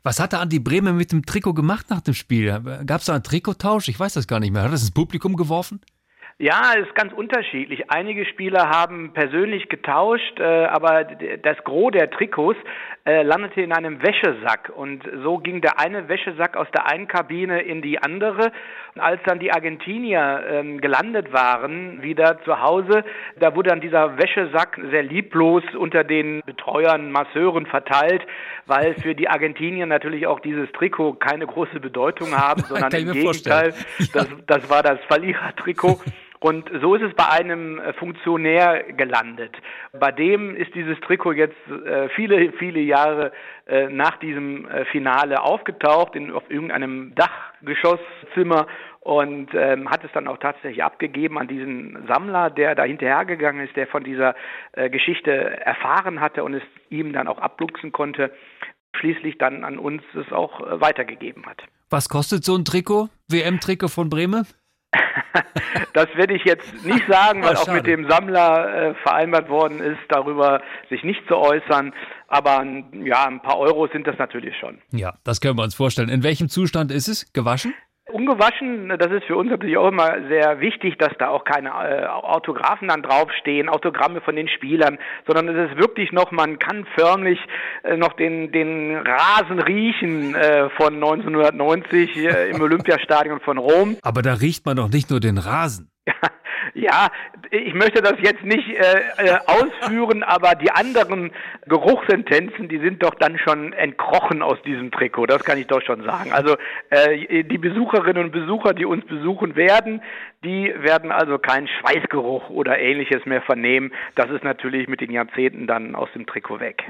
Was hatte Andi Brehme mit dem Trikot gemacht nach dem Spiel? Gab es da einen Trikottausch? Ich weiß das gar nicht mehr. Hat er das ins Publikum geworfen? Ja, es ist ganz unterschiedlich. Einige Spieler haben persönlich getauscht, aber das Gros der Trikots landete in einem Wäschesack. Und so ging der eine Wäschesack aus der einen Kabine in die andere. Und als dann die Argentinier gelandet waren, wieder zu Hause, da wurde dann dieser Wäschesack sehr lieblos unter den Betreuern, Masseuren verteilt, weil für die Argentinier natürlich auch dieses Trikot keine große Bedeutung haben, sondern im Gegenteil, das war das Verlierertrikot. Und so ist es bei einem Funktionär gelandet. Bei dem ist dieses Trikot jetzt viele, viele Jahre nach diesem Finale aufgetaucht auf irgendeinem Dachgeschosszimmer und hat es dann auch tatsächlich abgegeben an diesen Sammler, der da hinterhergegangen ist, der von dieser Geschichte erfahren hatte und es ihm dann auch abluchsen konnte, schließlich dann an uns es auch weitergegeben hat. Was kostet so ein Trikot? WM-Trikot von Brehme? Das werde ich jetzt nicht sagen, weil auch mit dem Sammler vereinbart worden ist, darüber sich nicht zu äußern. Aber ja, ein paar Euro sind das natürlich schon. Ja, das können wir uns vorstellen. In welchem Zustand ist es? Gewaschen? Ungewaschen, das ist für uns natürlich auch immer sehr wichtig, dass da auch keine Autographen dann draufstehen, Autogramme von den Spielern, sondern es ist wirklich noch, man kann förmlich noch den Rasen riechen von 1990 im Olympiastadion von Rom. Aber da riecht man doch nicht nur den Rasen. Ja, ich möchte das jetzt nicht ausführen, aber die anderen Geruchsintensen, die sind doch dann schon entkrochen aus diesem Trikot, das kann ich doch schon sagen. Also die Besucherinnen und Besucher, die uns besuchen werden, die werden also keinen Schweißgeruch oder Ähnliches mehr vernehmen. Das ist natürlich mit den Jahrzehnten dann aus dem Trikot weg.